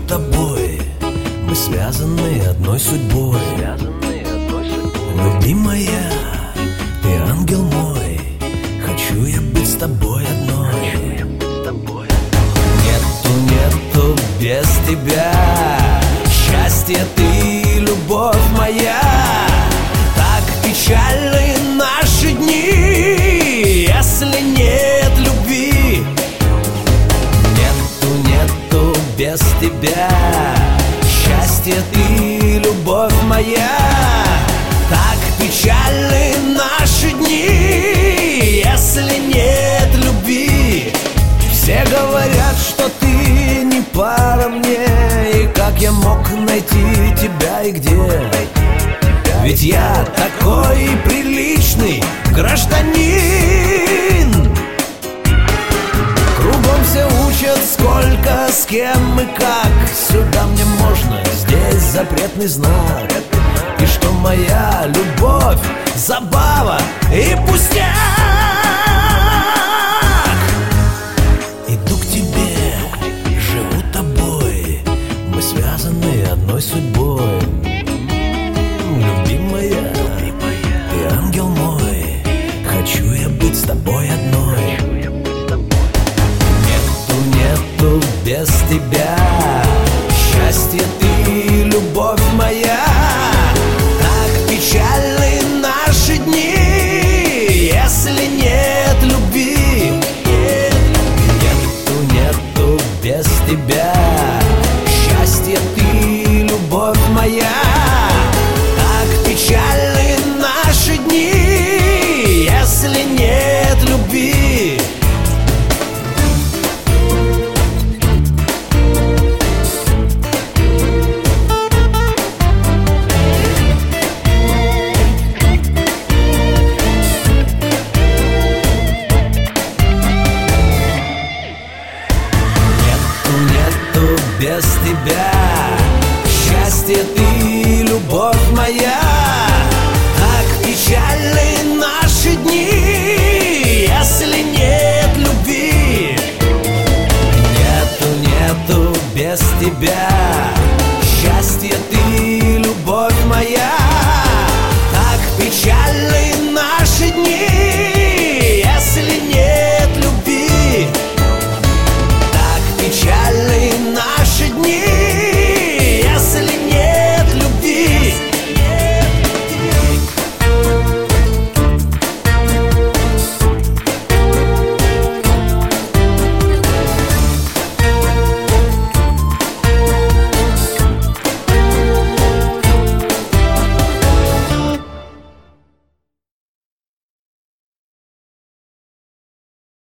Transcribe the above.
тобой, мы связаны одной судьбой. Любимая, ты ангел мой, хочу я быть с тобой одной. Нету без тебя счастья, ты любовь моя. Так печальны наши дни, если нет любви. Нету без тебя счастья, ты любовь моя. Так печальны наши дни, если нет любви. Все говорят, что ты не пара мне, и как я мог найти тебя и где? Ведь я такой приличный гражданин. Кругом все учат, сколько, с кем и как. Сюда мне можно, здесь запретный знак. И что моя любовь забава и пустяк. Иду к тебе, живу тобой, мы связаны одной судьбой. Любимая, ты ангел мой, хочу я быть с тобой одной. Нету без тебя счастья, ты любовь моя. Так печальны наши дни, если нет любви. Нету без тебя счастья, ты любовь моя. Так печальны наши дни, если нет любви. Нету без тебя счастья, ты любовь моя. Так печальны наши дни, если нет любви. Нету без тебя